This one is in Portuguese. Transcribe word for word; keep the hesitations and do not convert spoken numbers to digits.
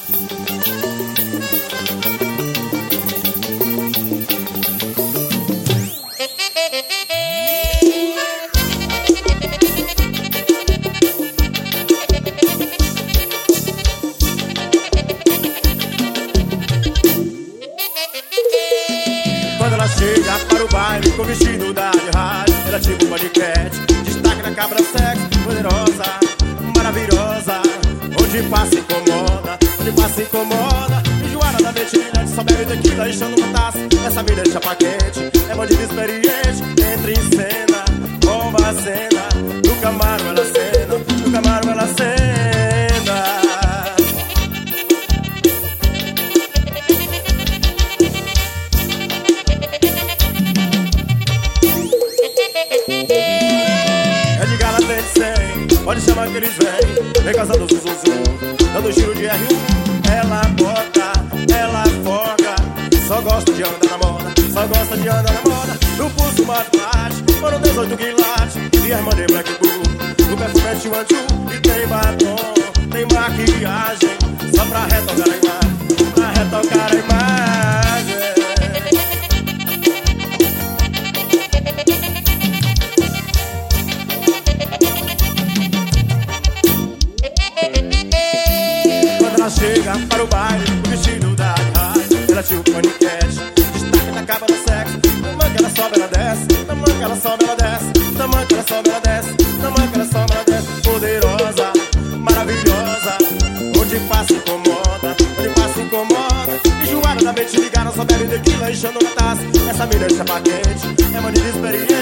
Quando ela chega para o baile com vestido da de rádio, ela tipo uma paniquete, destaque na cabra sexy, poderosa, maravilhosa. Onde passa incomoda, onde passa incomoda. Enjoada da betilha, só bebe tequila, enchendo uma taça. Essa mina de chapa quente, é bandida experiente. Entra em cena, bomba a cena. No Camaro ela cena, no Camaro ela cena. Pode chamar que eles vêm, vem casando zum zum zum, dando giro de R um. Ela bota, ela folga, só gosta de andar na moda, só gosta de andar na moda. No pulso uma flash, foram dezoito quilates, e a irmã de Black Bull. No perfume é Chihuahua e tem batom, tem maquiagem, só pra retocar a imagem, pra retocar a imagem. Chega para o baile, o vestido da raia, ela tira o paniquete, destaque na capa do sexo. Na manca ela sobe, ela desce, na manca ela sobe, ela desce, na manca ela sobe, ela desce, na manca ela sobe, ela desce. Poderosa, maravilhosa, onde passa incomoda, onde passa incomoda. Enjoada da mente ligada, só bebe tequila, enchendo uma taça. Essa mina de chapa quente, é bandida experiente.